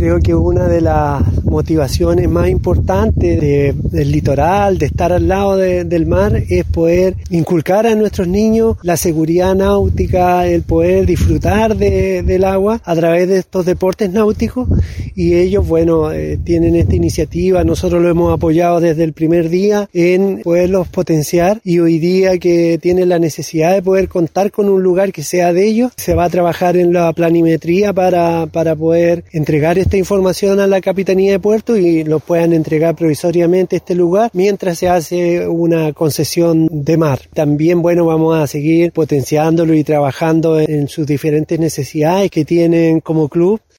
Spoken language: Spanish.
Creo que una de las motivaciones más importantes del litoral, de estar al lado del mar, es poder inculcar a nuestros niños la seguridad náutica, el poder disfrutar del agua a través de estos deportes náuticos, y ellos, tienen esta iniciativa. Nosotros lo hemos apoyado desde el primer día en poderlos potenciar, y hoy día que tienen la necesidad de poder contar con un lugar que sea de ellos, se va a trabajar en la planimetría para poder entregar esta información a la Capitanía de Puerto y los puedan entregar provisoriamente este lugar mientras se hace una concesión de mar. También, vamos a seguir potenciándolo y trabajando en sus diferentes necesidades que tienen como club.